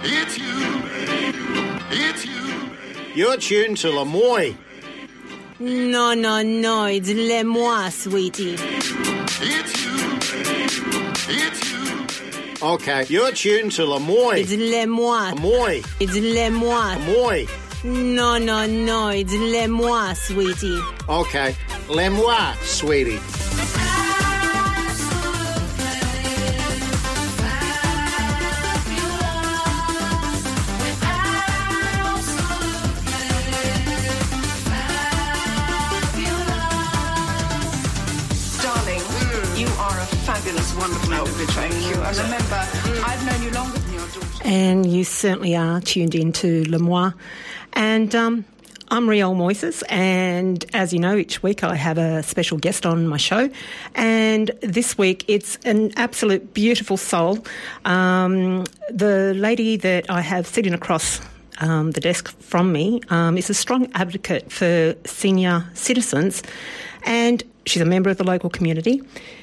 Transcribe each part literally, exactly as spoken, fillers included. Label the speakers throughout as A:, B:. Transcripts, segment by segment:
A: It's you. It's you.
B: You're tuned to Lemoy.
C: No, no, no, it's Le Moi, sweetie.
A: It's you. It's you.
B: Okay, you're tuned to Lemoy.
C: It's Le Moi.
B: Lemoy.
C: It's Le Moi.
B: Lemoy.
C: No, no, no, it's Le Moi, sweetie.
B: Okay, Lemoy, sweetie.
D: Fabulous, wonderful individual. Thank you. I remember, I've known you longer than your daughter.
C: And you certainly are tuned into Le Moi. And um, I'm Riel Moises, and as you know, each week I have a special guest on my show. And this week it's an absolute beautiful soul. Um, the lady that I have sitting across um, the desk from me um, is a strong advocate for senior citizens, and she's a member of the local community.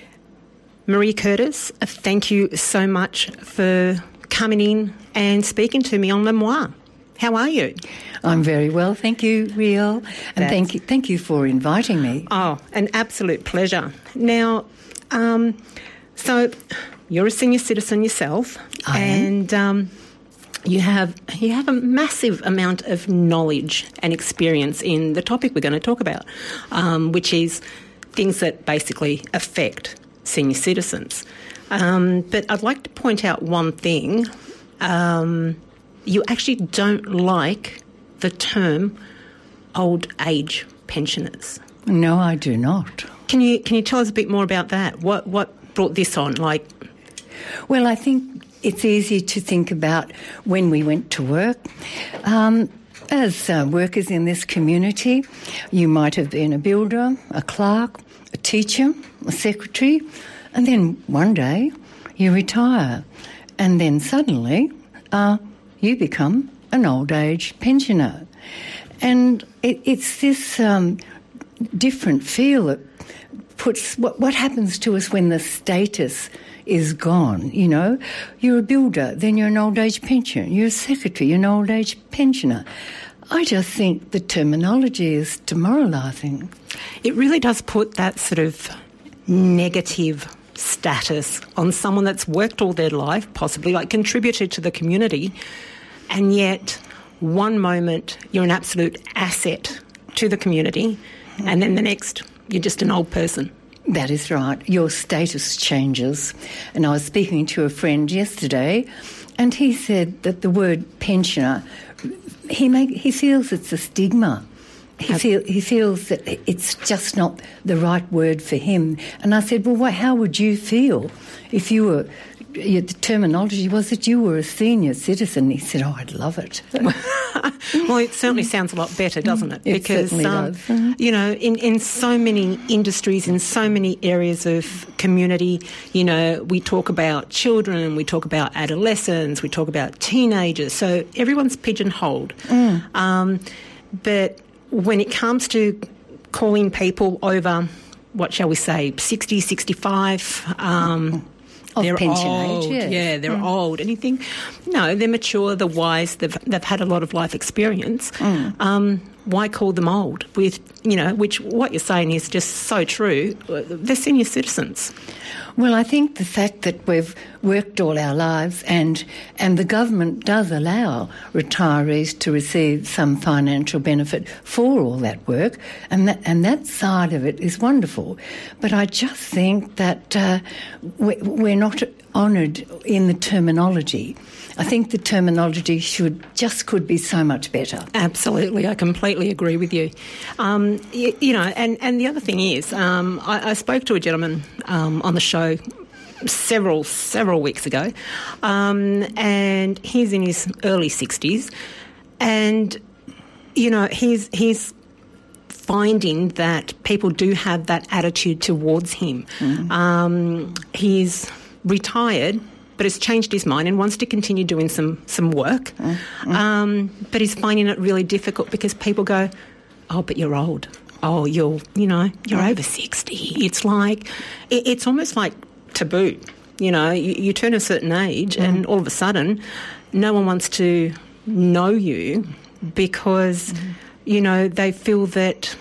C: Marie Curtis, thank you so much for coming in and speaking to me on Le Moi. How are you?
E: I'm very well, thank you, Riel, and
C: That's...
E: thank you, thank you for inviting me.
C: Oh, an absolute pleasure. Now, um, so you're a senior citizen yourself,
E: I
C: and um, you have you have a massive amount of knowledge and experience in the topic we're going to talk about, um, which is things that basically affect senior citizens. Um, but I'd like to point out one thing. Um, you actually don't like the term old age pensioners.
E: No, I do not.
C: Can you can you tell us a bit more about that? What what brought this on? Like,
E: well, I think it's easy to think about when we went to work. Um, as uh, workers in this community, you might have been a builder, a clerk, a teacher, a secretary, and then one day you retire, and then suddenly uh, you become an old age pensioner. And it, it's this um, different feel that puts what, what happens to us when the status is gone, you know. You're a builder, then you're an old age pensioner. You're a secretary, you're an old age pensioner. I just think the terminology is demoralising.
C: It really does put that sort of negative status on someone that's worked all their life, possibly like contributed to the community, and yet one moment you're an absolute asset to the community, and then the next you're just an old person.
E: That is right. Your status changes. And I was speaking to a friend yesterday, and he said that the word pensioner, he make, he feels it's a stigma. He, feel, he feels that it's just not the right word for him. And I said, well, what, how would you feel if you were, the terminology was that you were a senior citizen? He said, oh, I'd love it.
C: Well, it certainly sounds a lot better, doesn't it?
E: It
C: because,
E: certainly
C: um,
E: does. Mm-hmm.
C: you know, in, in so many industries, in so many areas of community, you know, we talk about children, we talk about adolescents, we talk about teenagers. So everyone's pigeonholed.
E: Mm.
C: Um, but when it comes to calling people over, what shall we say, sixty, sixty-five, um,
E: of
C: they're
E: pension
C: old.
E: age, yes.
C: Yeah, they're
E: Mm.
C: old. And you think, no, they're mature, they're wise, they've, they've had a lot of life experience.
E: Mm.
C: Um, why call them old? With, you know, which what you're saying is just so true. They're senior citizens.
E: Well, I think the fact that we've worked all our lives and and the government does allow retirees to receive some financial benefit for all that work, and that, and that side of it is wonderful. But I just think that uh, we're not honoured in the terminology. I think the terminology should just could be so much better.
C: Absolutely, I completely agree with you. Um, you, you know, and, and the other thing is, um, I, I spoke to a gentleman um, on the show several several weeks ago, um, and he's in his early sixties, and you know, he's he's finding that people do have that attitude towards him. Mm. Um, he's retired, but has changed his mind and wants to continue doing some, some work. Mm, mm. Um, but he's finding it really difficult because people go, oh, but you're old. Oh, you're, you know, you're mm. over sixty. It's like, it, it's almost like taboo. You know, you, you turn a certain age mm. and all of a sudden no one wants to know you because, mm-hmm. you know, they feel that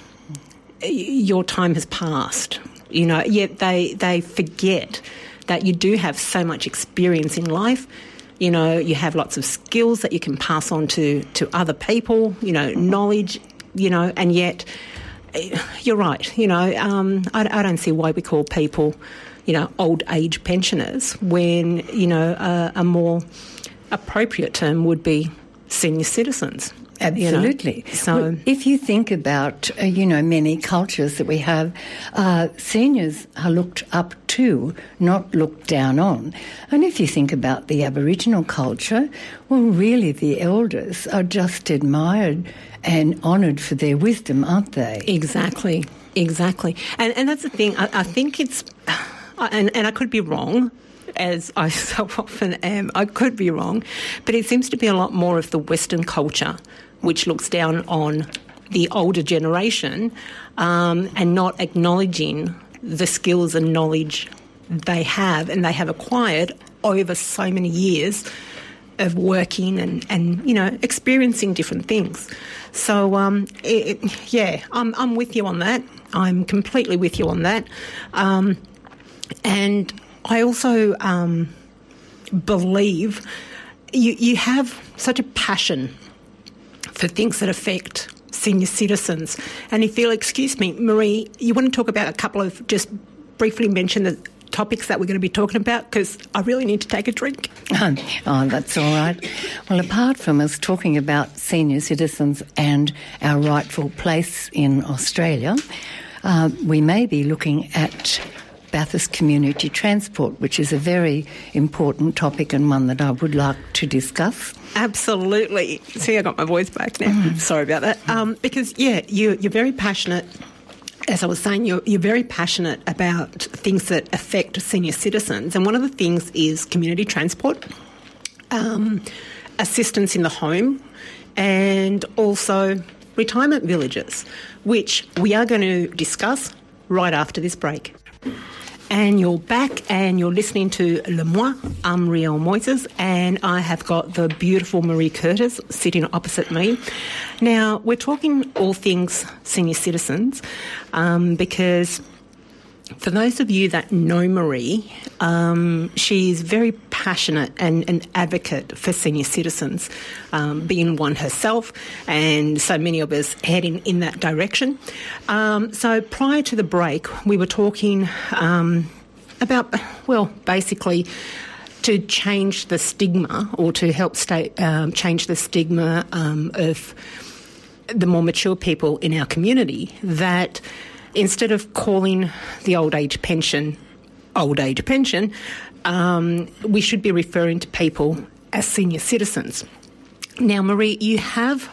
C: your time has passed. You know, yet they, they forget that you do have so much experience in life. You know, you have lots of skills that you can pass on to, to other people, you know, knowledge, you know, and yet you're right. You know, um, I, I don't see why we call people, you know, old age pensioners when, you know, a, a more appropriate term would be senior citizens.
E: Absolutely.
C: You know? So,
E: well, if you think about, uh, you know, many cultures that we have, uh, seniors are looked up to, not looked down on. And if you think about the Aboriginal culture, well, really the elders are just admired and honoured for their wisdom, aren't they?
C: Exactly, exactly. And and that's the thing. I, I think it's, and, and I could be wrong, as I so often am. I could be wrong, but it seems to be a lot more of the Western culture which looks down on the older generation um, and not acknowledging the skills and knowledge they have and they have acquired over so many years of working and, and you know, experiencing different things. So, um, it, it, yeah, I'm, I'm with you on that. I'm completely with you on that. Um, and I also um, believe you, you have such a passion for things that affect senior citizens. And if you'll excuse me, Marie, you want to talk about a couple of, just briefly mention the topics that we're going to be talking about, because I really need to take a drink.
E: Oh, that's all right. Well, apart from us talking about senior citizens and our rightful place in Australia, uh, we may be looking at Bathurst Community Transport, which is a very important topic and one that I would like to discuss.
C: Absolutely. See, I got my voice back now. Mm. Sorry about that. Um, because, yeah, you, you're very passionate. As I was saying, you're, you're very passionate about things that affect senior citizens. And one of the things is community transport, um, assistance in the home, and also retirement villages, which we are going to discuss right after this break. And you're back and you're listening to Le Moi. I'm Riel Moises and I have got the beautiful Marie Curtis sitting opposite me. Now, we're talking all things senior citizens um, because for those of you that know Marie, um, she's very passionate and an advocate for senior citizens, um, being one herself, and so many of us heading in that direction. Um, so prior to the break, we were talking um, about, well, basically to change the stigma or to help stay, um, change the stigma um, of the more mature people in our community, that instead of calling the old age pension old age pension, um, we should be referring to people as senior citizens. Now, Marie, you have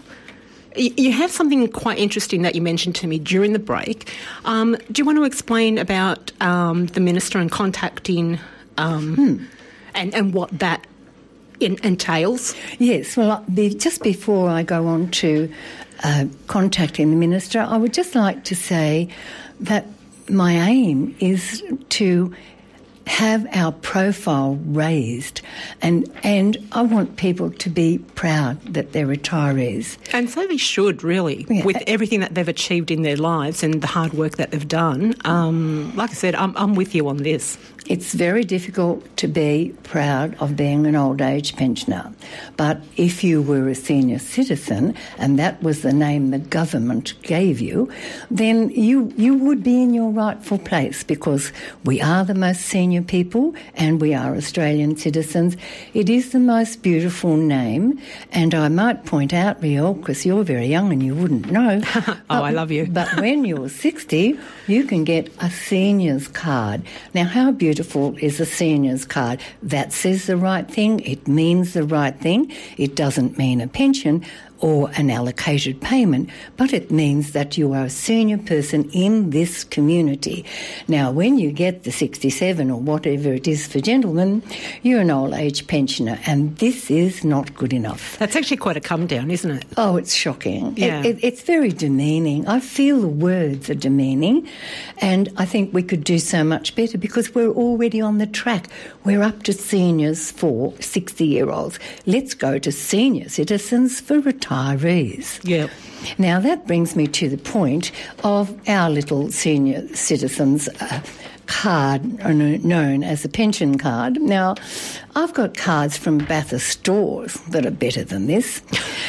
C: you have something quite interesting that you mentioned to me during the break. Um, do you want to explain about um, the minister and contacting um, hmm. and, and what that in, entails?
E: Yes, well, be, just before I go on to uh, contacting the minister, I would just like to say that my aim is to have our profile raised, and and I want people to be proud that they're retirees.
C: And so they should, really, yeah. with everything that they've achieved in their lives and the hard work that they've done. Um, like I said, I'm, I'm with you on this.
E: It's very difficult to be proud of being an old age pensioner. But if you were a senior citizen and that was the name the government gave you, then you you would be in your rightful place, because we are the most senior people and we are Australian citizens. It is the most beautiful name. And I might point out, Riel, because you're very young and you wouldn't know.
C: oh,
E: but,
C: I love you.
E: But when you're sixty, you can get a senior's card. Now, how beautiful is a senior's card? That says the right thing. It means the right thing. It doesn't mean a pension. or an allocated payment, but it means that you are a senior person in this community. Now, when you get the sixty-seven or whatever it is for gentlemen, you're an old age pensioner, and this is not good enough.
C: That's actually quite a come down, isn't it?
E: Oh, it's shocking.
C: Yeah.
E: It, it, it's very demeaning. I feel the words are demeaning, and I think we could do so much better because we're already on the track. We're up to seniors for sixty-year-olds. Let's go to senior citizens for retirees.
C: Yeah.
E: Now, that brings me to the point of our little senior citizens uh, card, known as a pension card. Now, I've got cards from Bathurst stores that are better than this.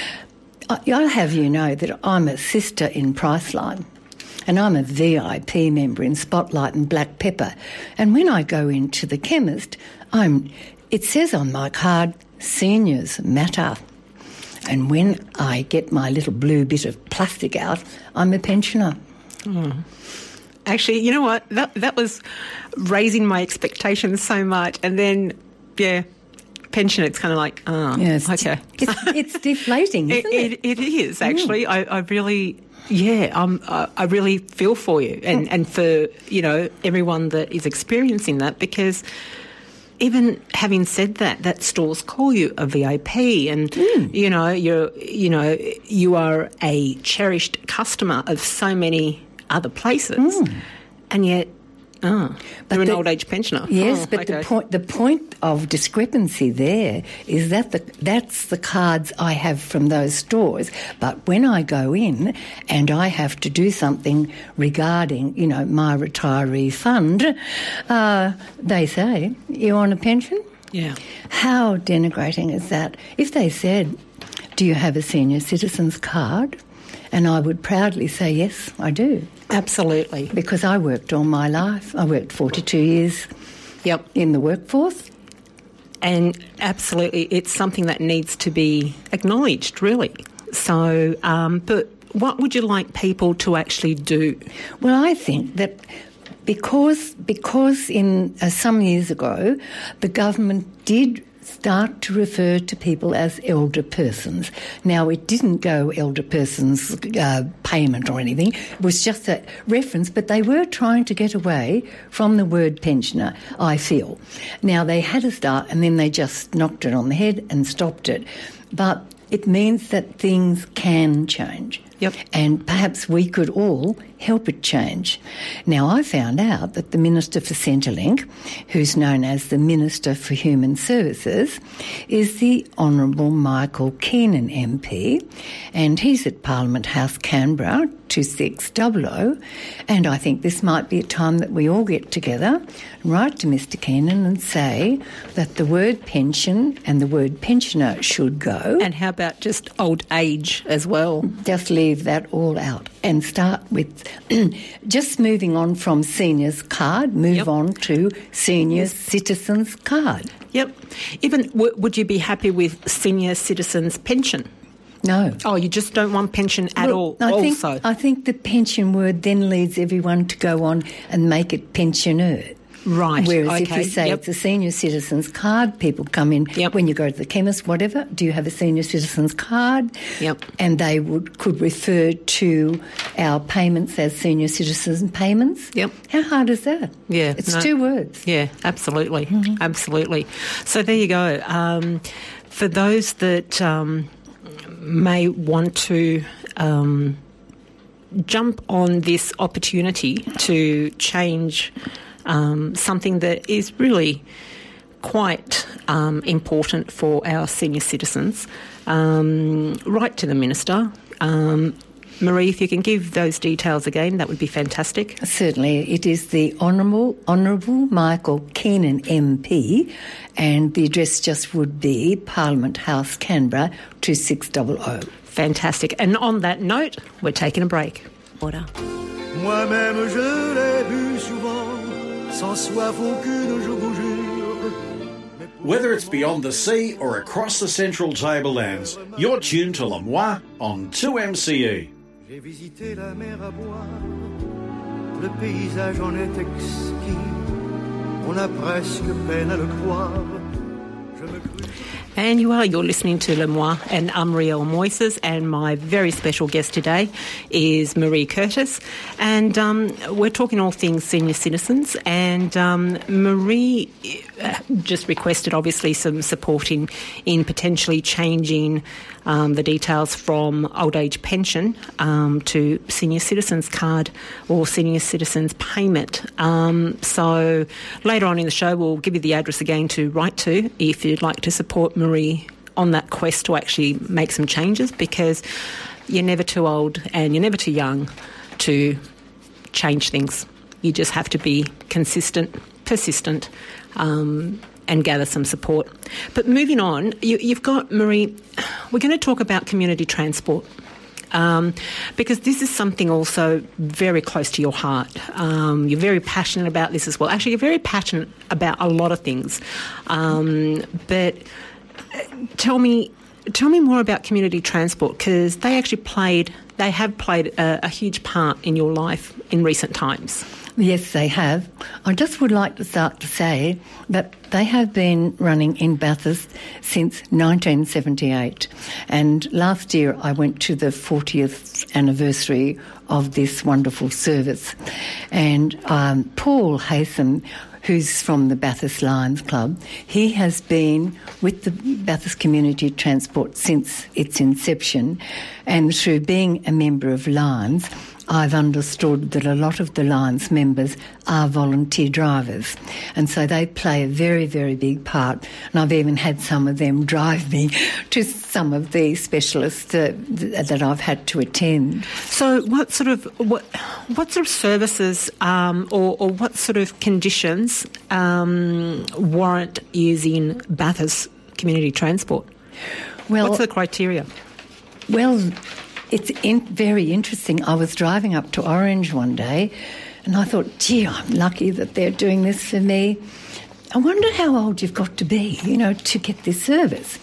E: I'll have you know that I'm a sister in Priceline, and I'm a V I P member in Spotlight and Black Pepper. And when I go into the chemist, I'm. It says on my card, seniors matter. And when I get my little blue bit of plastic out, I'm a pensioner.
C: Oh. Actually, you know what? That that was raising my expectations so much. And then, yeah, pension, it's kind of like, oh,
E: yes,
C: okay.
E: It's, it's deflating, isn't
C: it,
E: it?
C: It, it is, actually. Mm. I, I really... Yeah, um, I, I really feel for you and, and for, you know, everyone that is experiencing that, because even having said that, that stores call you a V I P and, mm. you know, you're, you know, you are a cherished customer of so many other places, mm. and yet, oh,
E: but
C: you're
E: the,
C: an old age pensioner.
E: Yes,
C: oh,
E: but
C: okay.
E: the point the point of discrepancy there is that the, that's the cards I have from those stores. But when I go in and I have to do something regarding, you know, my retiree fund, uh, they say, you on a pension?
C: Yeah.
E: How denigrating is that? If they said, do you have a senior citizen's card? And I would proudly say, yes, I do.
C: Absolutely.
E: Because I worked all my life. I worked forty-two years
C: yep.
E: in the workforce.
C: And absolutely, it's something that needs to be acknowledged, really. So, um, but what would you like people to actually do?
E: Well, I think that because, because in uh, some years ago, the government did start to refer to people as elder persons. Now, it didn't go elder persons uh, payment or anything. It was just a reference, but they were trying to get away from the word pensioner, I feel. Now, they had a start and then they just knocked it on the head and stopped it. But it means that things can change.
C: Yep.
E: And perhaps we could all help it change. Now, I found out that the Minister for Centrelink, who's known as the Minister for Human Services, is the Honourable Michael Keenan M P, and he's at Parliament House, Canberra, two six zero zero, and I think this might be a time that we all get together, write to Mister Keenan and say that the word pension and the word pensioner should go.
C: And how about just old age as well?
E: Just leave that all out and start with just moving on from seniors card, move
C: yep.
E: on to senior citizens card.
C: Yep. Even w- would you be happy with senior citizens pension?
E: No.
C: Oh, you just don't want pension at
E: well,
C: all
E: I
C: also?
E: Think, I think the pension word then leads everyone to go on and make it pensioner.
C: Right.
E: Whereas
C: okay.
E: if you say
C: yep.
E: it's a senior citizens card, people come in
C: yep.
E: when you go to the chemist, whatever, do you have a senior citizens card?
C: Yep.
E: And they would could refer to our payments as senior citizen payments.
C: Yep.
E: How hard is that?
C: Yeah.
E: It's
C: no.
E: two words.
C: Yeah, absolutely.
E: Mm-hmm.
C: Absolutely. So there you go. Um, for those that um, may want to um, jump on this opportunity to change Um, something that is really quite um, important for our senior citizens, um, write to the Minister. Um, Marie, if you can give those details again, that would be fantastic.
E: Certainly. It is the Honourable, Honourable Michael Keenan M P, and the address just would be Parliament House, Canberra, two six zero zero.
C: Fantastic. And on that note, we're taking a break. Order.
A: Moi-même je l'ai vu souvent, sans soif aucune, je vous jure.
B: Whether it's beyond the sea or across the central tablelands, you're tuned to Lamoille on two M C E.
A: J'ai visité la mer à boire, le paysage en est exquis, on a presque peine à le croire.
C: And you are. You're listening to Le Moi, and I'm Rielle Moises, and my very special guest today is Marie Curtis. And um, we're talking all things senior citizens, and um, Marie just requested, obviously, some support in, in potentially changing um, the details from old age pension um, to senior citizens card or senior citizens payment. Um, so later on in the show, we'll give you the address again to write to if you'd like to support Marie on that quest to actually make some changes, because you're never too old and you're never too young to change things. You just have to be consistent, persistent, um, and gather some support. But moving on, you, you've got, Marie, we're going to talk about community transport. Um, because this is something also very close to your heart. Um, you're very passionate about this as well. Actually, you're very passionate about a lot of things. Um, but tell me, tell me more about community transport, because they actually played, they have played a, a huge part in your life in recent times.
E: Yes, they have. I just would like to start to say that they have been running in Bathurst since nineteen seventy-eight. And last year I went to the fortieth anniversary of this wonderful service. And um, Paul Haytham, who's from the Bathurst Lions Club, he has been with the Bathurst Community Transport since its inception. And through being a member of Lions, I've understood that a lot of the Lions members are volunteer drivers, and so they play a very, very big part. And I've even had some of them drive me to some of the specialists uh, th- that I've had to attend.
C: So, what sort of what what sort of services um, or, or what sort of conditions um, warrant using Bathurst Community Transport?
E: Well,
C: what's the criteria?
E: Well, it's in, very interesting. I was driving up to Orange one day and I thought, gee, I'm lucky that they're doing this for me. I wonder how old you've got to be, you know, to get this service.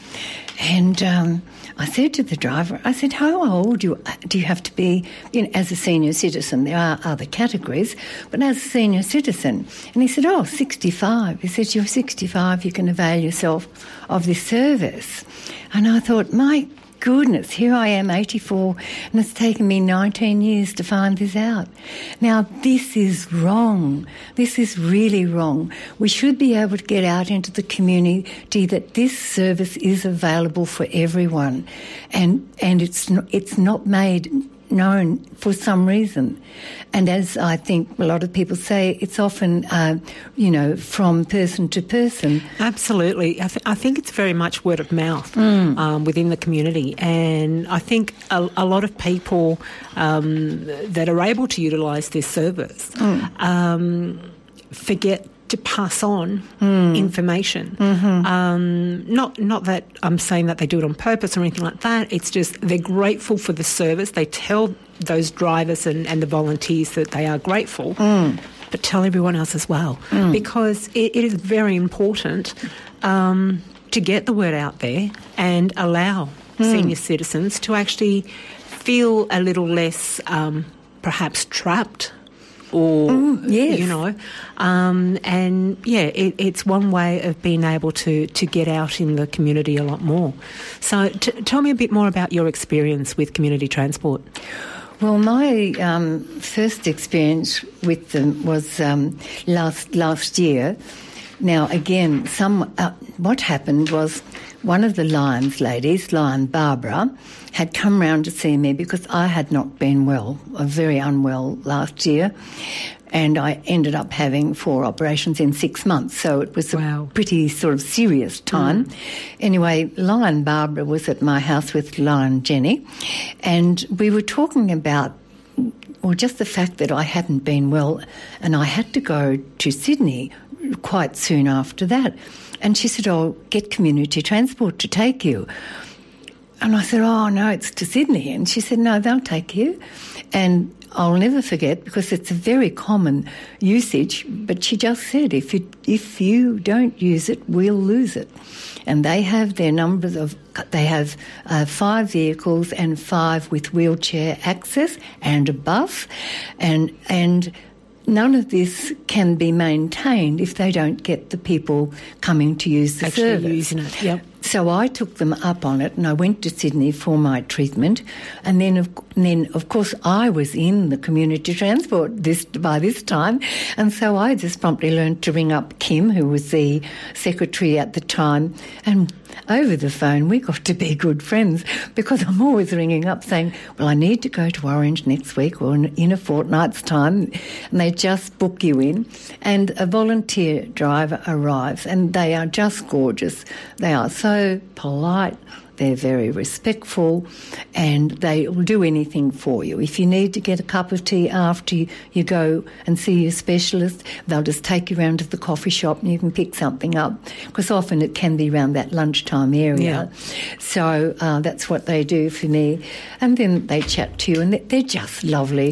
E: And um, I said to the driver, I said, how old do you, do you have to be, you know, as a senior citizen? There are other categories, but as a senior citizen. And he said, oh, sixty-five. He said, you're sixty-five, you can avail yourself of this service. And I thought, my goodness, here I am, eighty-four, and it's taken me nineteen years to find this out. Now, this is wrong. This is really wrong. We should be able to get out into the community that this service is available for everyone, and and it's not, it's not made known for some reason. And as I think a lot of people say, it's often, uh, you know, from person to person.
C: Absolutely. I, th- I think it's very much word of mouth mm. um, within the community. And I think a, a lot of people um, that are able to utilise this service mm. um, forget to pass on mm. information. Mm-hmm. Um, not not that I'm saying that they do it on purpose or anything like that. It's just they're grateful for the service. They tell those drivers and, and the volunteers that they are grateful, mm. but tell everyone else as well. Mm. Because it, it is very important um, to get the word out there and allow mm. senior citizens to actually feel a little less um, perhaps trapped or,
E: mm, yes.
C: you know, um, and, yeah, it, it's one way of being able to, to get out in the community a lot more. So t- tell me a bit more about your experience with community transport.
E: Well, my um, first experience with them was um, last last year. Now, again, some uh, what happened was one of the Lions ladies, Lion Barbara, had come round to see me because I had not been well, I was very unwell last year, and I ended up having four operations in six months, so it was
C: wow.
E: a pretty sort of serious time. Mm. Anyway, Lion Barbara was at my house with Lion Jenny, and we were talking about, well, just the fact that I hadn't been well, and I had to go to Sydney quite soon after that. And she said, oh, get community transport to take you. And I said, oh, no, it's to Sydney. And she said, no, they'll take you. And I'll never forget, because it's a very common usage, but she just said, if you, if you don't use it, we'll lose it. And they have their numbers of, they have uh, five vehicles and five with wheelchair access and above. And, and none of this can be maintained if they don't get the people coming to use the
C: Actually
E: service.
C: using it, yep.
E: So I took them up on it, and I went to Sydney for my treatment. And then, of, and then, of course, I was in the community transport this by this time, and so I just promptly learned to ring up Kim, who was the secretary at the time, and over the phone we got to be good friends, because I'm always ringing up saying, well, I need to go to Orange next week or in, in a fortnight's time, and they just book you in, and a volunteer driver arrives, and they are just gorgeous. They are so polite, they're very respectful, and they will do anything for you. If you need to get a cup of tea after you, you go and see your specialist, they'll just take you around to the coffee shop and you can pick something up, because often it can be around that lunchtime area.
C: Yeah.
E: So uh, that's what they do for me. And then they chat to you, and they're just lovely.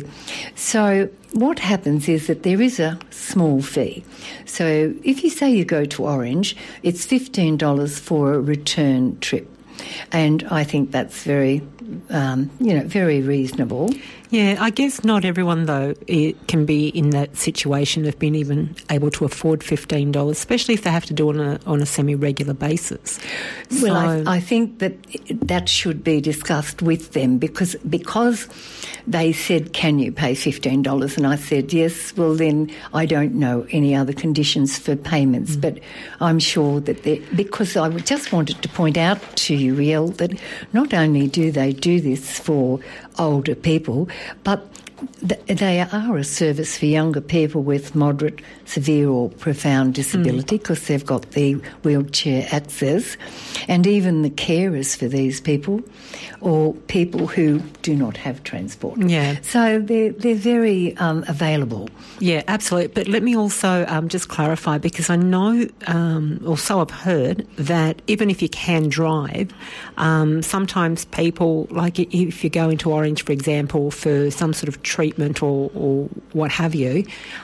E: So what happens is that there is a small fee. So if you say you go to Orange, it's fifteen dollars for a return trip. And I think that's very, um, you know, very reasonable.
C: Yeah, I guess not everyone, though, it can be in that situation of being even able to afford fifteen dollars, especially if they have to do it on a, on a semi-regular basis.
E: Well,
C: So-
E: I, I think that that should be discussed with them, because because they said, can you pay fifteen dollars? And I said, yes. Well, then I don't know any other conditions for payments, mm. but I'm sure that they, because I just wanted to point out to you, Riel, that not only do they do this for older people, but th- they are a service for younger people with moderate, severe or profound disability, because mm. they've got the wheelchair access, and even the carers for these people, or people who do not have transport.
C: Yeah.
E: So they're, they're very um, available.
C: Yeah, absolutely. But let me also um, just clarify, because I know, um, or so I've heard, that even if you can drive, um, sometimes people, like if you go into Orange, for example, for some sort of treatment or, or what have you,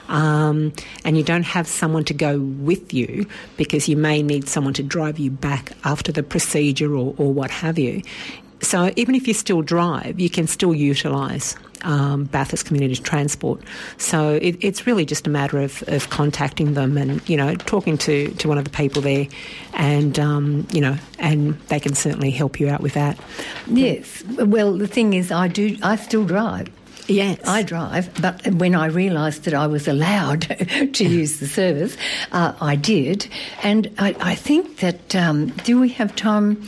C: um, and you don't have someone to go with you, because you may need someone to drive you back after the procedure or, or what have you. So even if you still drive, you can still utilise um, Bathurst Community Transport. So it, it's really just a matter of, of contacting them and, you know, talking to, to one of the people there, and, um, you know, and they can certainly help you out with that.
E: Yes. Well, the thing is, I do. I still drive.
C: Yes.
E: I drive, but when I realised that I was allowed to use the service, uh, I did. And I, I think that, um, do we have time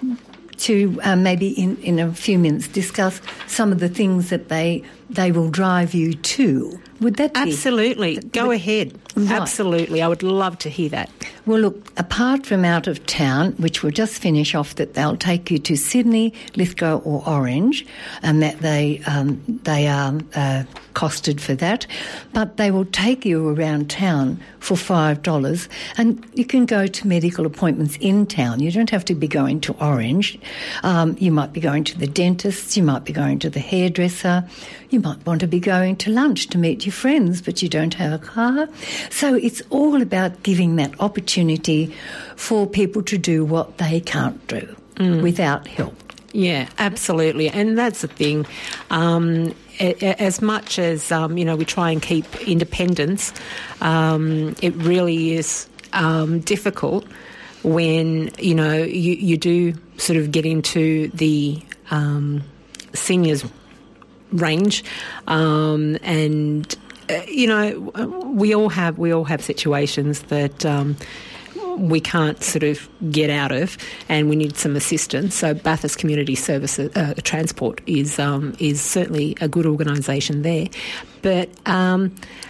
E: to uh, maybe in, in a few minutes discuss some of the things that they they will drive you to? Would that be?
C: Absolutely. Go ahead.
E: Right.
C: Absolutely. I would love to hear that.
E: Well, look, apart from out of town, which we'll just finish off, that they'll take you to Sydney, Lithgow or Orange, and that they um, they are uh, costed for that, but they will take you around town for five dollars, and you can go to medical appointments in town. You don't have to be going to Orange. Um, you might be going to the dentist, you might be going to the hairdresser, you might want to be going to lunch to meet your friends, but you don't have a car. So it's all about giving that opportunity for people to do what they can't do mm. without help.
C: Yeah, absolutely. And that's the thing. Um, as much as, um, you know, we try and keep independence, um, it really is um, difficult when, you know, you, you do sort of get into the um, seniors range, um, and uh, you know, we all have we all have situations that um, we can't sort of get out of, and we need some assistance. So Bathurst Community Services uh, Transport is um, is certainly a good organisation there, but um,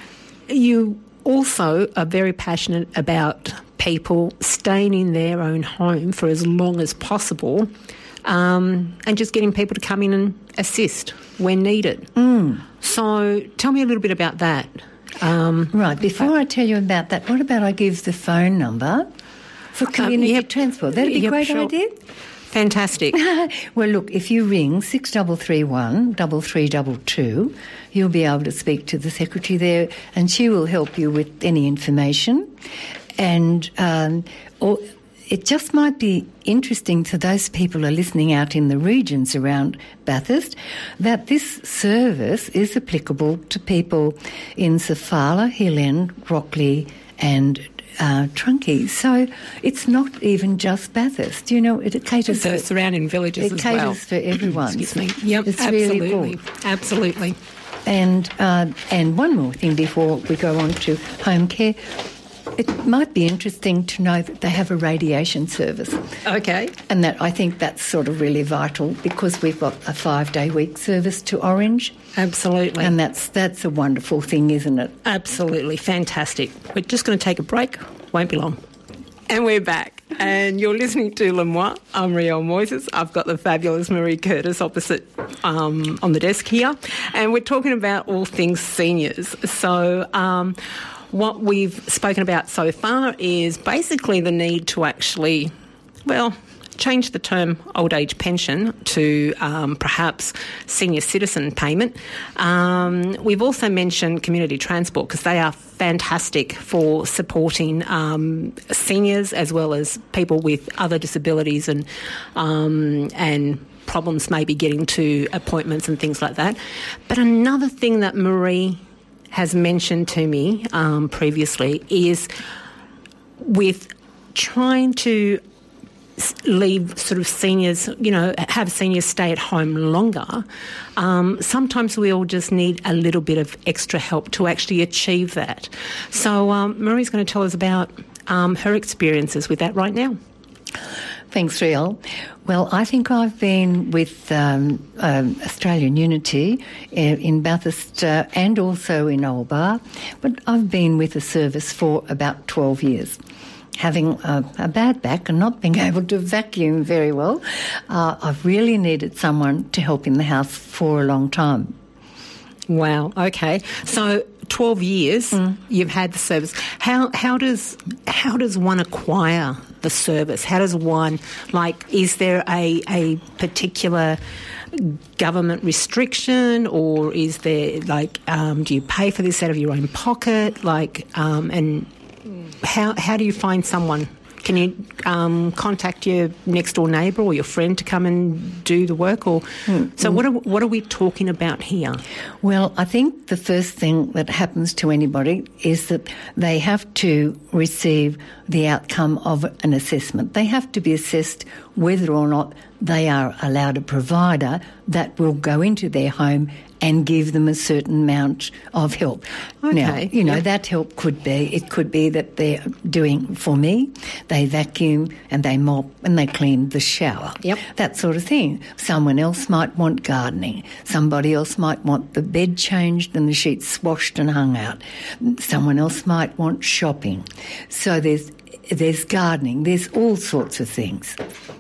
C: you also are very passionate about people staying in their own home for as long as possible. Um, and just getting people to come in and assist when needed.
E: Mm.
C: So tell me a little bit about that. Um,
E: right, before I tell you about that, what about I give the phone number for community
C: um, yep.
E: transport? That'd be a
C: yep,
E: great
C: sure.
E: idea.
C: Fantastic.
E: Well, look, if you ring six three three one, three three two two, you'll be able to speak to the secretary there, and she will help you with any information. And um, or it just might be interesting to those people who are listening out in the regions around Bathurst that this service is applicable to people in Sofala, Hill End, Rockley and uh, Trunkie. So it's not even just Bathurst. You know, it, it caters
C: So
E: for
C: surrounding villages
E: it
C: as
E: caters
C: well.
E: for everyone.
C: Excuse me. Yep,
E: it's
C: absolutely.
E: really good.
C: Absolutely.
E: And uh, and one more thing before we go on to home care. It might be interesting to know that they have a radiation service.
C: Okay.
E: And that I think that's sort of really vital because we've got a five-day week service to Orange.
C: Absolutely.
E: And that's that's a wonderful thing, isn't it?
C: Absolutely. Fantastic. We're just going to take a break. Won't be long. And we're back. And you're listening to Le Moi. I'm Riel Moises. I've got the fabulous Marie Curtis opposite um, on the desk here. And we're talking about all things seniors. So um, what we've spoken about so far is basically the need to actually, well, change the term old age pension to um, perhaps senior citizen payment. Um, we've also mentioned community transport because they are fantastic for supporting um, seniors as well as people with other disabilities and um, and problems maybe getting to appointments and things like that. But another thing that Marie has mentioned to me um, previously is with trying to leave sort of seniors, you know, have seniors stay at home longer, um, sometimes we all just need a little bit of extra help to actually achieve that. So um, Marie's going to tell us about um, her experiences with that right now.
E: Thanks, Riel. Well, I think I've been with um, um, Australian Unity in Bathurst uh, and also in Old Bar, but I've been with the service for about twelve years. Having a, a bad back and not being able to vacuum very well, uh, I've really needed someone to help in the house for a long time.
C: Wow, okay. So twelve years mm. you've had the service. How how does how does one acquire the service? How does one, like, is there a, a particular government restriction, or is there, like, um, do you pay for this out of your own pocket? Like, um, and how how do you find someone? Can you um, contact your next door neighbour or your friend to come and do the work? Or mm. so what are what are we talking about here?
E: Well, I think the first thing that happens to anybody is that they have to receive the outcome of an assessment. They have to be assessed whether or not they are allowed a provider that will go into their home and give them a certain amount of help.
C: Okay.
E: Now, you know,
C: yep.
E: that help could be, it could be that they're doing, for me, they vacuum and they mop and they clean the shower.
C: Yep.
E: That sort of thing. Someone else might want gardening. Somebody else might want the bed changed and the sheets washed and hung out. Someone else might want shopping. So there's there's gardening. There's all sorts of things.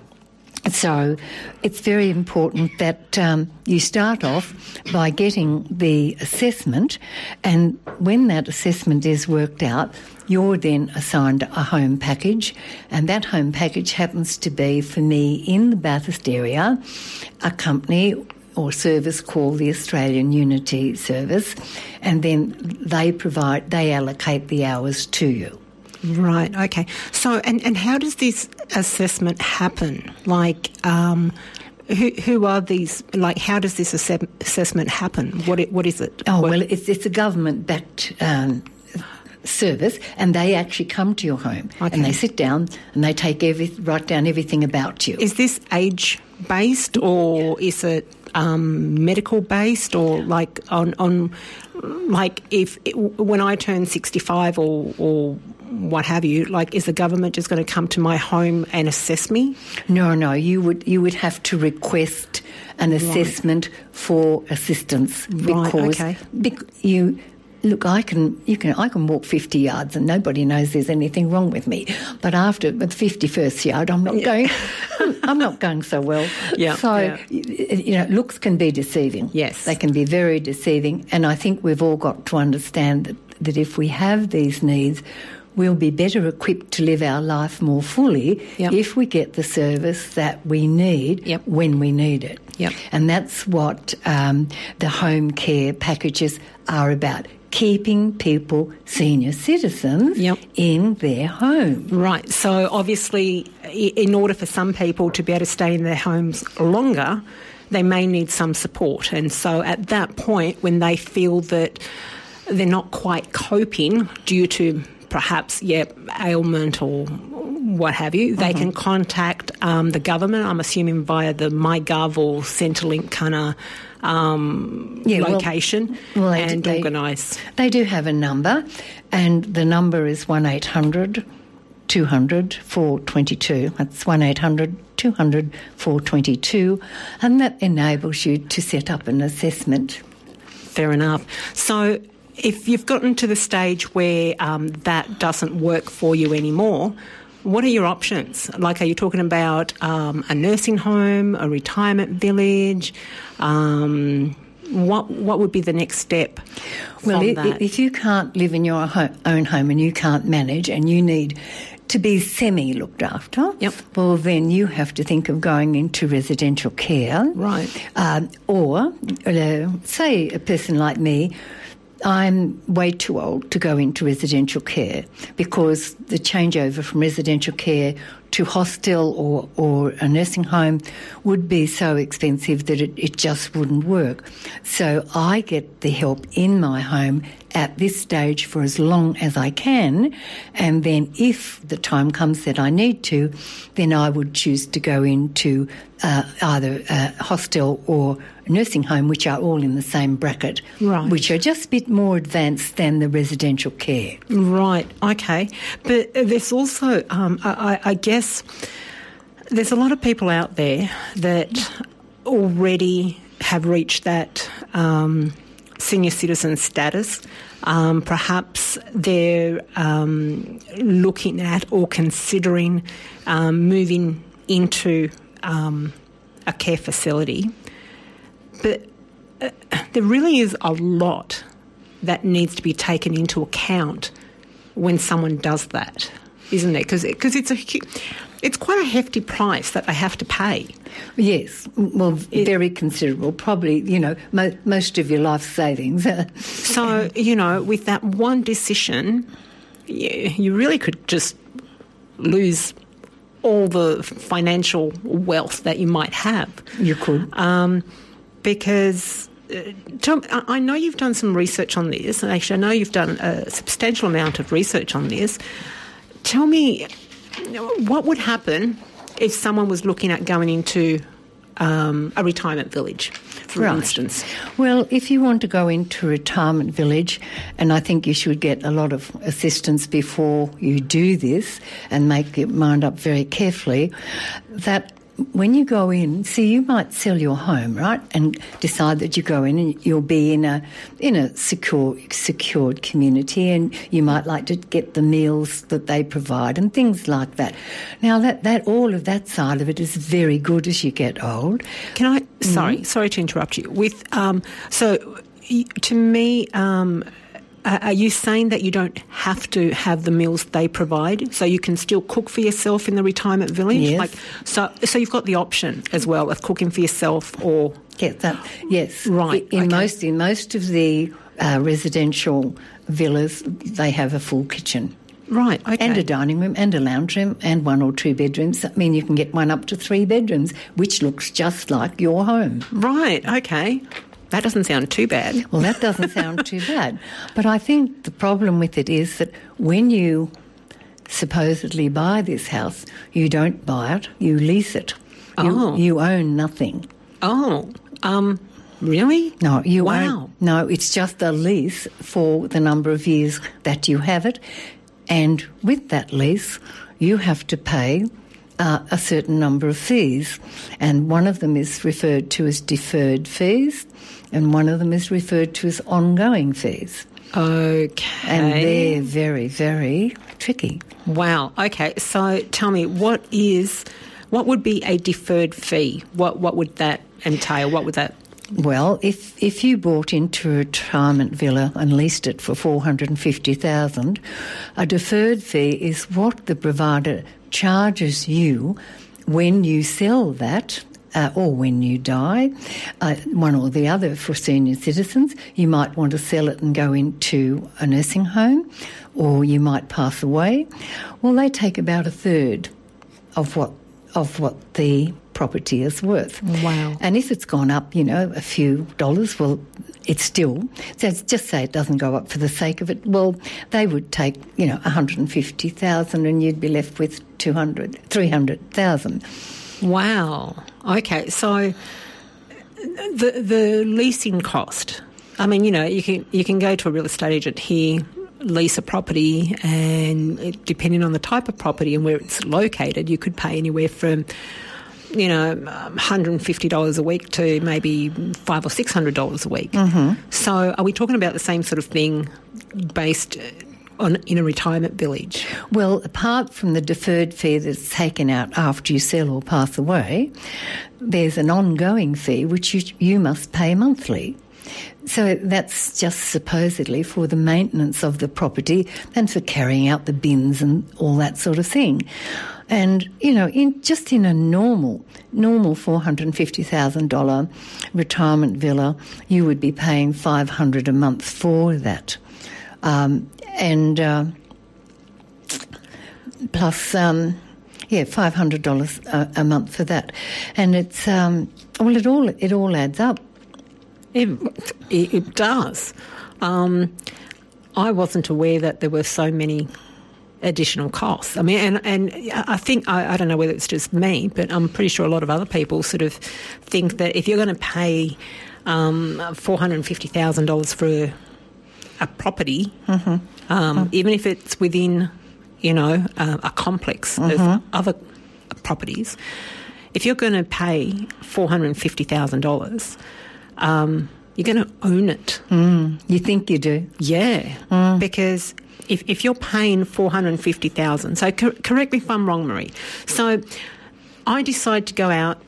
E: So it's very important that um, you start off by getting the assessment, and when that assessment is worked out, you're then assigned a home package, and that home package happens to be, for me, in the Bathurst area, a company or service called the Australian Unity Service, and then they provide, they allocate the hours to you.
C: Right, okay. So, and, and how does this assessment happen? Like, um, who who are these, like, how does this ass- assessment happen? What it, what is it?
E: Oh,
C: what?
E: well, it's, it's a government-backed um, service, and they actually come to your home,
C: Okay.
E: and they sit down and they take every, write down everything about you.
C: Is this age-based, or is it um, medical-based, or like on, on like if it, when I turn sixty-five or or what have you, like, is the government just going to come to my home and assess me?
E: No, no, you would you would have to request an assessment right. for assistance because
C: right, okay.
E: bec- you look. I can you can I can walk fifty yards and nobody knows there's anything wrong with me. But after the fifty-first yard, I'm not yeah. going. I'm not going so well.
C: Yeah.
E: So
C: yeah.
E: you know, looks can be deceiving.
C: Yes,
E: they can be very deceiving, and I think we've all got to understand that that if we have these needs, we'll be better equipped to live our life more fully
C: yep.
E: if we get the service that we need
C: yep.
E: when we need it.
C: Yep.
E: And that's what um, the home care packages are about, keeping people, senior citizens,
C: yep.
E: in their home.
C: Right. So obviously, in order for some people to be able to stay in their homes longer, they may need some support. And so at that point, when they feel that they're not quite coping due to perhaps, yeah, ailment or what have you, they mm-hmm. can contact um, the government, I'm assuming via the MyGov or Centrelink kind of um, yeah, location, well, well, and they, organise.
E: They do have a number, and the number is one eight hundred two hundred four twenty-two. That's one eight hundred two hundred four twenty-two, and that enables you to set up an assessment.
C: Fair enough. So if you've gotten to the stage where um, that doesn't work for you anymore, what are your options? Like, are you talking about um, a nursing home, a retirement village? Um, what what would be the next step from
E: well, if,
C: that?
E: if you can't live in your ho- own home and you can't manage and you need to be semi-looked after,
C: yep.
E: well, then you have to think of going into residential care.
C: Right.
E: Um, or, uh, say, a person like me, I'm way too old to go into residential care because the changeover from residential care to hostel or, or a nursing home would be so expensive that it, it just wouldn't work. So I get the help in my home at this stage for as long as I can, and then if the time comes that I need to, then I would choose to go into uh, either a hostel or a nursing home, which are all in the same bracket,
C: right.
E: which are just a bit more advanced than the residential care.
C: Right, okay. But there's also, um, I, I guess, there's a lot of people out there that already have reached that um, senior citizen status. Um, perhaps they're um, looking at or considering um, moving into um, a care facility. But uh, there really is a lot that needs to be taken into account when someone does that, isn't there? Because it's a it's quite a hefty price that they have to pay.
E: Yes, well, it, very considerable. Probably, you know, mo- most of your life savings.
C: So, you know, with that one decision, you, you really could just lose all the financial wealth that you might have.
E: You could.
C: Um, because uh, Tom, I know you've done some research on this, and actually I know you've done a substantial amount of research on this. Tell me, what would happen if someone was looking at going into um, a retirement village, for
E: right.
C: instance?
E: Well, if you want to go into a retirement village, and I think you should get a lot of assistance before you do this and make your mind up very carefully, that when you go in, see, you might sell your home, right, and decide that you go in and you'll be in a in a secure, secured community, and you might like to get the meals that they provide and things like that. Now, that, that all of that side of it is very good as you get old.
C: Can I? Sorry, mm-hmm. sorry to interrupt you. With um, so, to me. Um, Are you saying that you don't have to have the meals they provide, so you can still cook for yourself in the retirement village?
E: Yes.
C: Like, so, so you've got the option as well of cooking for yourself, or
E: get that? Yes,
C: right.
E: In
C: okay.
E: most in most of the uh, residential villas, they have a full kitchen.
C: Right, okay.
E: And a dining room and a lounge room and one or two bedrooms. I mean, you can get one up to three bedrooms, which looks just like your home.
C: Right, okay. That doesn't sound too bad.
E: Well, that doesn't sound too bad. But I think the problem with it is that when you supposedly buy this house, you don't buy it, you lease it. You,
C: oh.
E: you own nothing.
C: Oh, um, really?
E: No, you
C: wow.
E: own... No, it's just a lease for the number of years that you have it. And with that lease, you have to pay uh, a certain number of fees. And one of them is referred to as deferred fees, and one of them is referred to as ongoing fees.
C: Okay.
E: And they're very, very tricky.
C: Wow. Okay. So tell me, what is, what would be a deferred fee? What what would that entail? What would that...
E: Well, if if you bought into a retirement villa and leased it for four hundred fifty thousand dollars, a deferred fee is what the provider charges you when you sell that, uh, or when you die, uh, one or the other. For senior citizens, you might want to sell it and go into a nursing home, or you might pass away. Well, they take about a third of what of what the property is worth.
C: Wow.
E: And if it's gone up, you know, a few dollars, well, it's still, so just say it doesn't go up for the sake of it, well, they would take, you know, one hundred fifty thousand dollars and you'd be left with two hundred, three hundred thousand dollars.
C: Wow. Okay, so the the leasing cost, I mean, you know, you can you can go to a real estate agent here, lease a property, and it, depending on the type of property and where it's located, you could pay anywhere from, you know, one hundred fifty dollars a week to maybe five or six hundred dollars a week. Mm-hmm. So, are we talking about the same sort of thing based on in a retirement village?
E: Well, apart from the deferred fee that's taken out after you sell or pass away, there's an ongoing fee which you, you must pay monthly. So that's just supposedly for the maintenance of the property and for carrying out the bins and all that sort of thing. And, you know, in just in a normal, normal four hundred fifty thousand dollars retirement villa, you would be paying five hundred dollars a month for that. Um, and uh, plus, um, yeah, five hundred dollars a, a month for that. And it's, um, well, it all, it all adds up.
C: It, it, it does. Um, I wasn't aware that there were so many additional costs. I mean, and, and I think, I, I don't know whether it's just me, but I'm pretty sure a lot of other people sort of think that if you're going to pay um, four hundred fifty thousand dollars for a, a property, mm-hmm. Um, mm-hmm. even if it's within, you know, uh, a complex mm-hmm. of other properties, if you're going to pay four hundred fifty thousand dollars, um, you're going to own it.
E: Mm, you think you do?
C: Yeah, mm. because if, if you're paying four hundred fifty thousand dollars, so cor- correct me if I'm wrong, Marie. So I decide to go out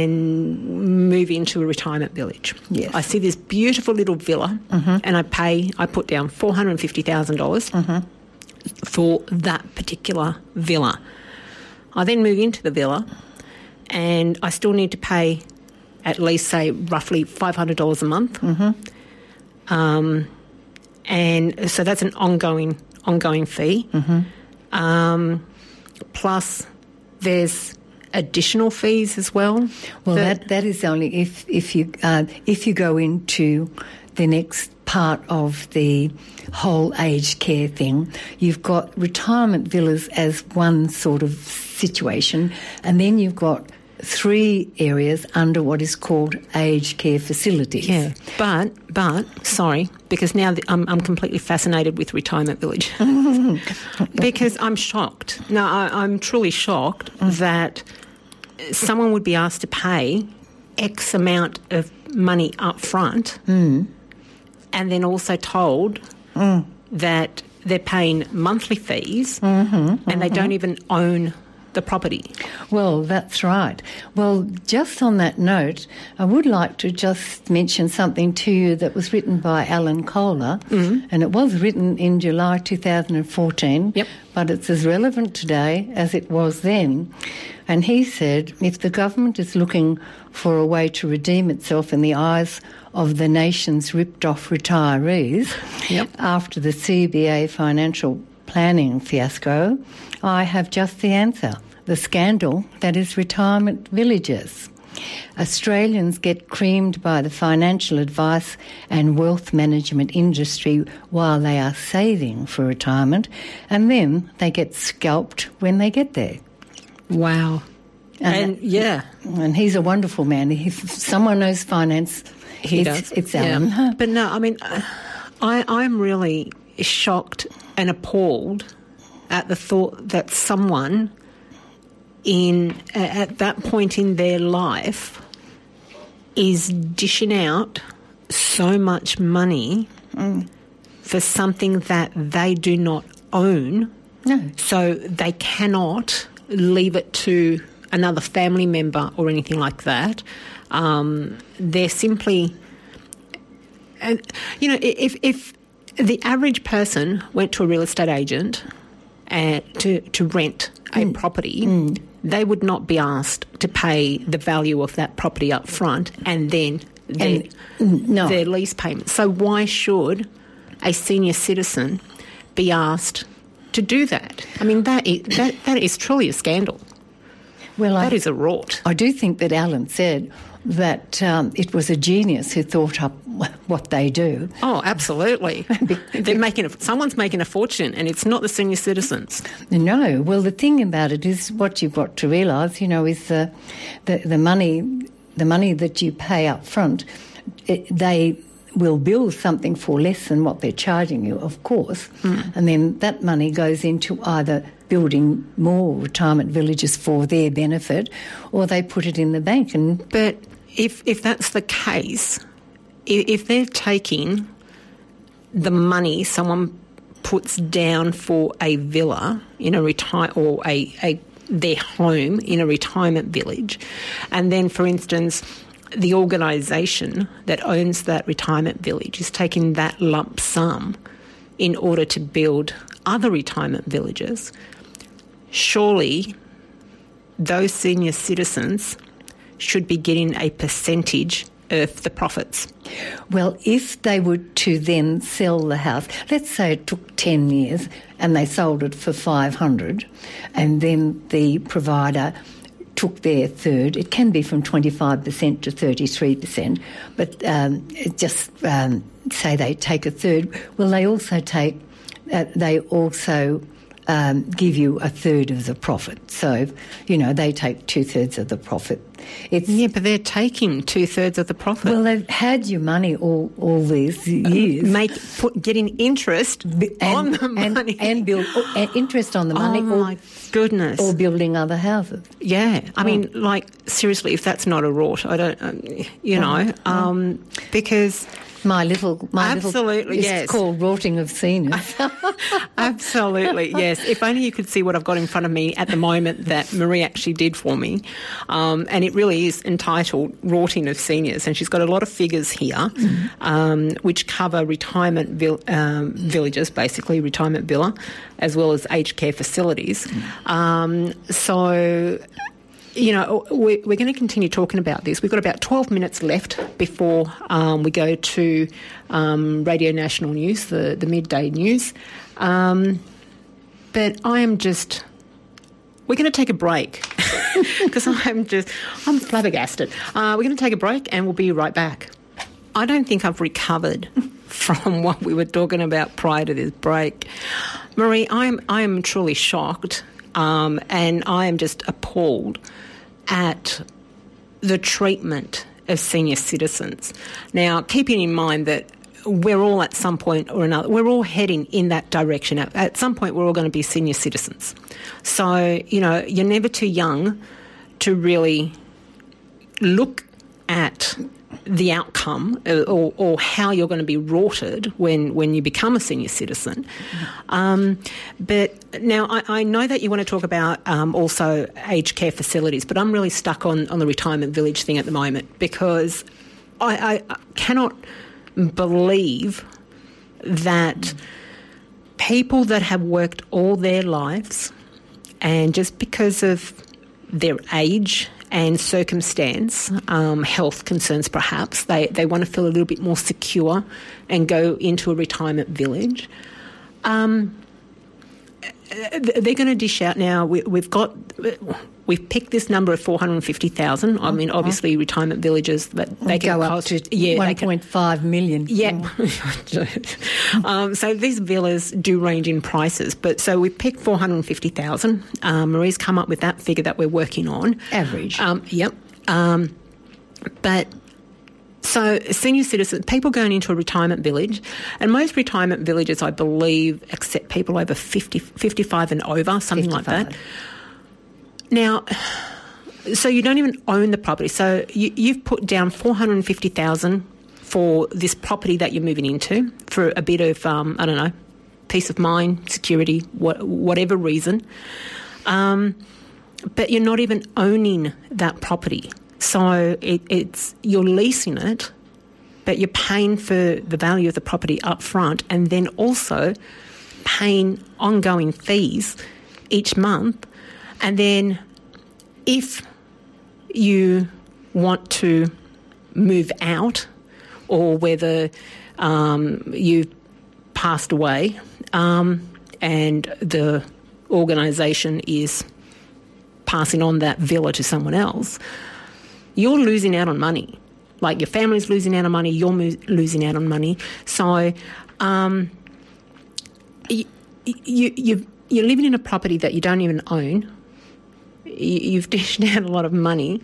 C: and move into a retirement village.
E: Yes.
C: I see this beautiful little villa mm-hmm. and I pay, I put down four hundred fifty thousand dollars mm-hmm. for that particular villa. I then move into the villa and I still need to pay at least, say, roughly five hundred dollars a month. Mm-hmm. Um, and so that's an ongoing ongoing fee. Mm-hmm. Um, plus there's additional fees as well.
E: Well, that, that, that is only if if you uh, if you go into the next part of the whole aged care thing. You've got retirement villas as one sort of situation, and then you've got three areas under what is called aged care facilities.
C: Yeah, but, but, sorry, because now I'm, I'm completely fascinated with retirement village. Because I'm shocked. No, I, I'm truly shocked mm. that someone would be asked to pay X amount of money up front mm. and then also told mm. that they're paying monthly fees mm-hmm, and mm-hmm. they don't even own the property.
E: Well, that's right. Well, just on that note, I would like to just mention something to you that was written by Alan Kohler, mm-hmm. and it was written in July two thousand fourteen,
C: yep.
E: but it's as relevant today as it was then. And he said, if the government is looking for a way to redeem itself in the eyes of the nation's ripped-off retirees
C: yep.
E: after the C B A financial planning fiasco, I have just the answer. The scandal that is retirement villages. Australians get creamed by the financial advice and wealth management industry while they are saving for retirement, and then they get scalped when they get there.
C: Wow. And, and yeah.
E: And he's a wonderful man. If someone knows finance,
C: he
E: it's,
C: does.
E: It's Alan.
C: Yeah. But no, I mean, I, I'm really shocked and appalled at the thought that someone in uh, at that point in their life is dishing out so much money mm. for something that they do not own.
E: No.
C: So they cannot leave it to another family member or anything like that. Um, they're simply, and you know, if if the average person went to a real estate agent and to to rent a mm. property, mm. they would not be asked to pay the value of that property up front and then their,
E: and, no.
C: their lease payment. So why should a senior citizen be asked to do that? I mean, that is, that, that is truly a scandal.
E: Well,
C: that
E: I,
C: is a rort.
E: I do think that Alan said that um, it was a genius who thought up what they do.
C: Oh, absolutely. They're making a, someone's making a fortune, and it's not the senior citizens.
E: No. Well, the thing about it is what you've got to realise, you know, is the the, the money the money that you pay up front. It, they will bill something for less than what they're charging you, of course, mm. and then that money goes into either building more retirement villages for their benefit, or they put it in the bank. And
C: but if if that's the case, if they're taking the money someone puts down for a villa in a retire or a, a their home in a retirement village, and then, for instance, the organisation that owns that retirement village is taking that lump sum in order to build other retirement villages, surely those senior citizens should be getting a percentage of the profits.
E: Well, if they were to then sell the house, let's say it took ten years and they sold it for five hundred, and then the provider took their third. It can be from twenty-five percent to thirty-three percent, but um, just um, say they take a third. Well, they also take, uh, they also um, give you a third of the profit. So, you know, they take two-thirds of the profit. It's,
C: yeah, but they're taking two-thirds of the profit.
E: Well, they've had your money all, all these years.
C: Make put, getting interest
E: and,
C: on the money.
E: And, and build uh, interest on the money.
C: Oh, my
E: or,
C: goodness.
E: Or building other houses.
C: Yeah. I
E: oh.
C: mean, like, seriously, if that's not a rort, I don't, um, you know,
E: oh.
C: um, because...
E: My little, my
C: Absolutely,
E: little, it's
C: yes.
E: called rorting of seniors.
C: Absolutely, yes. If only you could see what I've got in front of me at the moment that Marie actually did for me. Um, and it really is entitled Rorting of Seniors. And she's got a lot of figures here, mm-hmm. um, which cover retirement vil- um, villages, basically, retirement villa, as well as aged care facilities. Mm-hmm. Um, so... You know, we're going to continue talking about this. We've got about twelve minutes left before um, we go to um, Radio National News, the, the midday news. Um, but I am just... We're going to take a break because I'm just... I'm flabbergasted. Uh, we're going to take a break and we'll be right back. I don't think I've recovered from what we were talking about prior to this break. Marie, I am, I am truly shocked um, and I am just appalled at the treatment of senior citizens. Now, keeping in mind that we're all at some point or another, we're all heading in that direction. At, at some point, we're all going to be senior citizens. So, you know, you're never too young to really look at the outcome or, or how you're going to be rorted when, when you become a senior citizen. Um, but now I, I know that you want to talk about um, also aged care facilities, but I'm really stuck on, on the retirement village thing at the moment because I, I cannot believe that people that have worked all their lives and just because of their age and circumstance, um, health concerns perhaps, they, they want to feel a little bit more secure and go into a retirement village. Um, they're going to dish out now. We, we've got, we've picked this number of four hundred fifty thousand. I mean, obviously, retirement villages that they can
E: go
C: cost,
E: up to
C: yeah,
E: one point five million.
C: Yeah. um, so these villas do range in prices, but so we've picked four hundred fifty thousand. Um, Marie's come up with that figure that we're working on.
E: Average.
C: Um, yep. Um, but. So senior citizens, people going into a retirement village, and most retirement villages, I believe, accept people over fifty, fifty-five and over, something
E: fifty-five.
C: like that. Now, so you don't even own the property. So you, you've put down four hundred fifty thousand dollars for this property that you're moving into for a bit of, um, I don't know, peace of mind, security, what, whatever reason. Um, but you're not even owning that property. So it, it's you're leasing it, but you're paying for the value of the property up front and then also paying ongoing fees each month. And then if you want to move out or whether um, you've passed away um, and the organisation is passing on that villa to someone else, you're losing out on money. Like your family's losing out on money, you're mo- losing out on money. So um, you, you, you, you're living in a property that you don't even own. You, you've dished out a lot of money.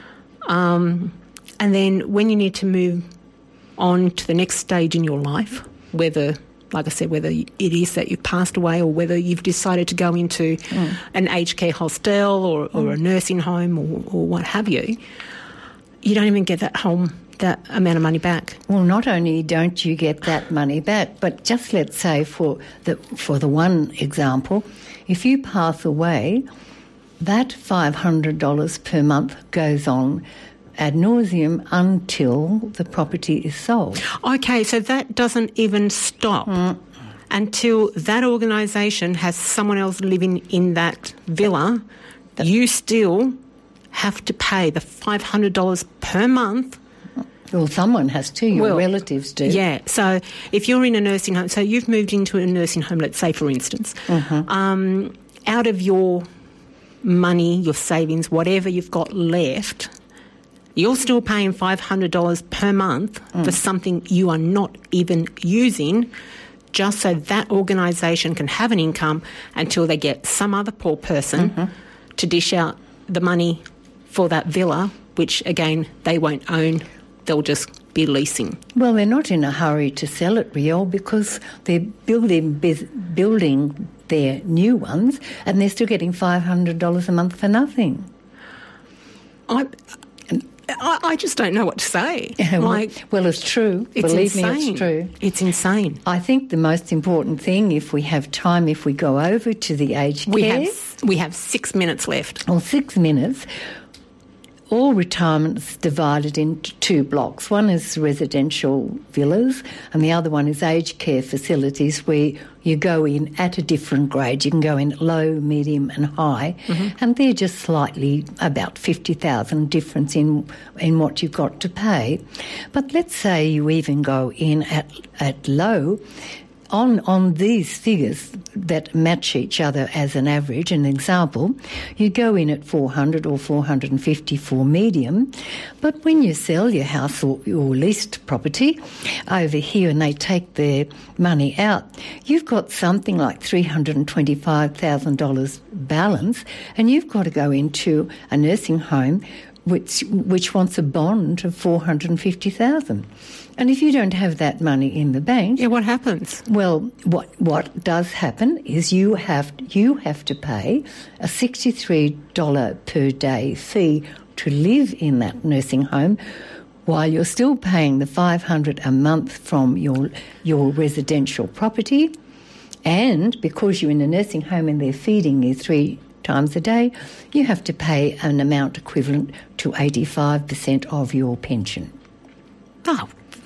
C: Um, and then when you need to move on to the next stage in your life, whether, like I said, whether it is that you've passed away or whether you've decided to go into mm. an aged care hostel or, or mm. a nursing home or, or what have you, you don't even get that home, that amount of money back.
E: Well, not only don't you get that money back, but just let's say for the, for the one example, if you pass away, that five hundred dollars per month goes on ad nauseum until the property is sold.
C: Okay, so that doesn't even stop mm. until that organisation has someone else living in that villa. That you still have to pay the five hundred dollars per month.
E: Well, someone has to, your
C: well,
E: relatives do.
C: Yeah, so if you're in a nursing home, so you've moved into a nursing home, let's say, for instance, mm-hmm. um, out of your money, your savings, whatever you've got left, you're still paying five hundred dollars per month mm. for something you are not even using, just so that organisation can have an income until they get some other poor person mm-hmm. to dish out the money for that villa, which, again, they won't own. They'll just be leasing.
E: Well, they're not in a hurry to sell it, Riol, because they're building building their new ones and they're still getting five hundred dollars a month for nothing.
C: I, I, I just don't know what to say.
E: like, well, it's true.
C: It's
E: Believe
C: insane.
E: me, it's true.
C: It's insane.
E: I think the most important thing, if we have time, if we go over to the aged
C: we
E: care...
C: Have, we have six minutes left.
E: Well, six minutes... All retirement's divided into two blocks. One is residential villas and the other one is aged care facilities where you go in at a different grade. You can go in low, medium and high mm-hmm. and they're just slightly about fifty thousand difference in in what you've got to pay. But let's say you even go in at, at low. On on these figures that match each other as an average, an example, you go in at four hundred or four hundred fifty for medium, but when you sell your house or your leased property over here and they take their money out, you've got something like three hundred twenty-five thousand dollars balance and you've got to go into a nursing home which which wants a bond of four hundred fifty thousand dollars. And if you don't have that money in the bank...
C: Yeah, what happens?
E: Well, what what does happen is you have you have to pay a sixty-three dollars per day fee to live in that nursing home while you're still paying the five hundred dollars a month from your your residential property. And because you're in a nursing home and they're feeding you three times a day, you have to pay an amount equivalent to eighty-five percent of your pension.
C: Oh.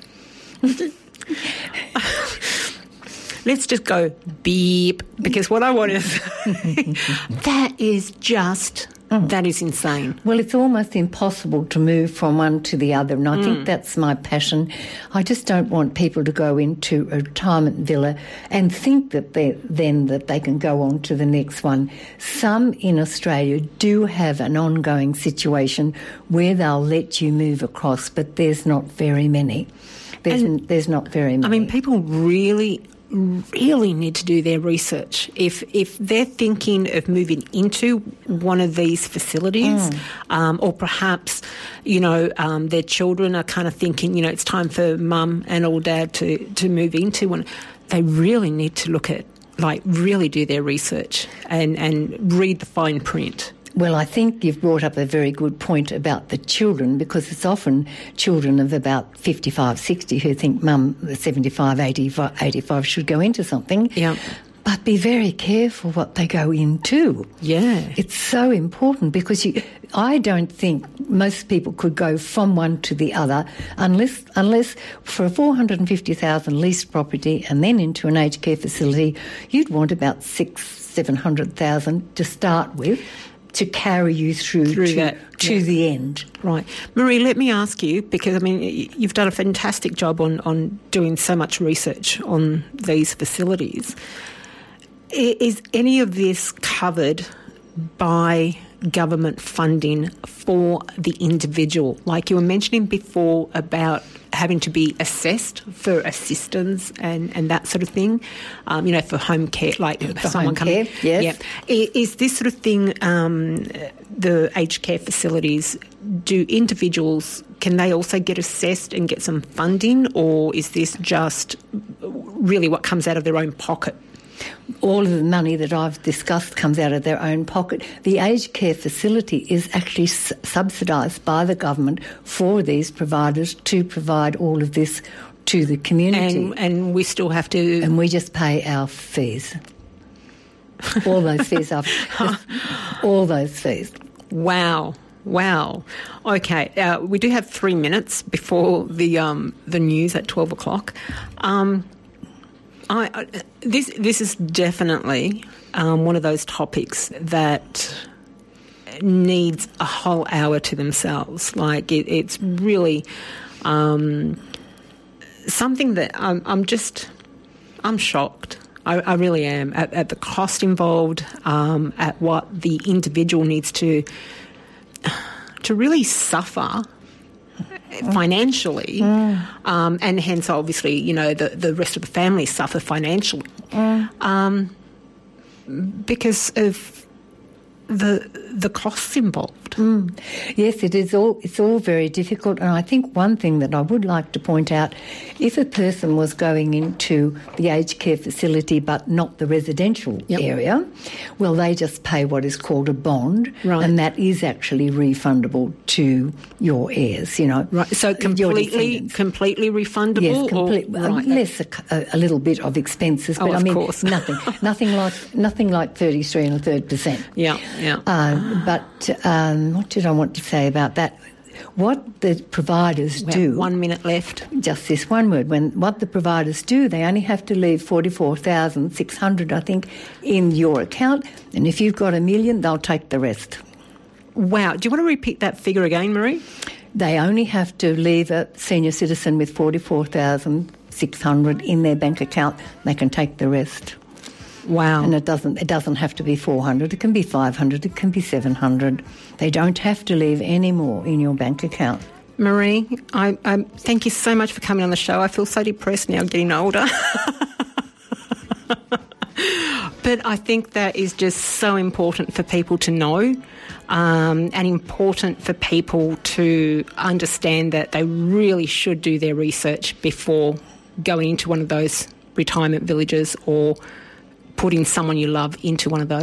C: Let's just go beep, because what I want is that is just mm. that is insane.
E: Well, it's almost impossible to move from one to the other, and I mm. think that's my passion. I just don't want people to go into a retirement villa and think that they then that they can go on to the next one. Some in Australia do have an ongoing situation where they'll let you move across, but there's not very many. There's,
C: and,
E: there's not very many.
C: I mean, people really, really need to do their research. If if they're thinking of moving into one of these facilities, mm. um, or perhaps, you know, um, their children are kind of thinking, you know, it's time for mum and or dad to, to move into one, they really need to look at, like, really do their research and, and read the fine print.
E: Well, I think you've brought up a very good point about the children, because it's often children of about fifty-five, sixty who think mum, seventy-five, eighty-five, eighty-five should go into something.
C: Yeah.
E: But be very careful what they go into.
C: Yeah.
E: It's so important because you, I don't think most people could go from one to the other unless unless for a four hundred fifty thousand dollars leased property and then into an aged care facility, you'd want about six, seven hundred thousand dollars to start with, to carry you through,
C: through
E: to,
C: that,
E: to
C: yeah.
E: the end.
C: Right. Marie, let me ask you, because, I mean, you've done a fantastic job on, on doing so much research on these facilities. Is any of this covered by government funding for the individual? Like you were mentioning before about having to be assessed for assistance and, and that sort of thing, um, you know, for home care, like
E: for
C: someone
E: home
C: coming.
E: care, yes.
C: Yeah. Is this sort of thing, um, the aged care facilities, do individuals, can they also get assessed and get some funding, or is this just really what comes out of their own pocket?
E: All of the money that I've discussed comes out of their own pocket. The aged care facility is actually s- subsidised by the government for these providers to provide all of this to the community.
C: And, and we still have to...
E: And we just pay our fees. All those fees are... all those fees.
C: Wow. Wow. Okay, uh, we do have three minutes before the um, the news at twelve o'clock. Um, I, I, this this is definitely um, one of those topics that needs a whole hour to themselves. Like it, it's really um, something that I'm, I'm just I'm shocked. I, I really am at, at the cost involved, um, at what the individual needs to to really suffer financially, mm. um, and hence obviously, you know, the, the rest of the family suffer financially mm. um, because of the the costs involved.
E: Mm. Yes, it is all. It's all very difficult, and I think one thing that I would like to point out: if a person was going into the aged care facility but not the residential yep. area, well, they just pay what is called a bond,
C: right.
E: and that is actually refundable to your heirs. You know,
C: right? So completely, completely refundable.
E: Yes, completely.
C: Or, right.
E: Less a, a little bit of expenses, but
C: oh,
E: I mean,
C: course.
E: nothing, nothing like nothing like thirty-three and a third percent.
C: Yeah, yeah.
E: Uh, but. Um, what did I want to say about that? What the providers
C: we
E: do...
C: have one minute left.
E: Just this one word. When what the providers do, they only have to leave forty-four thousand six hundred dollars, I think, in your account. And if you've got a million, they'll take the rest.
C: Wow. Do you want to repeat that figure again, Marie?
E: They only have to leave a senior citizen with forty-four thousand six hundred dollars in their bank account. They can take the rest.
C: Wow.
E: And it doesn't it doesn't have to be four hundred, it can be five hundred, it can be seven hundred. They don't have to leave any more in your bank account.
C: Marie, I, I thank you so much for coming on the show. I feel so depressed now getting older. But I think that is just so important for people to know, um, and important for people to understand that they really should do their research before going into one of those retirement villages or putting someone you love into one of those.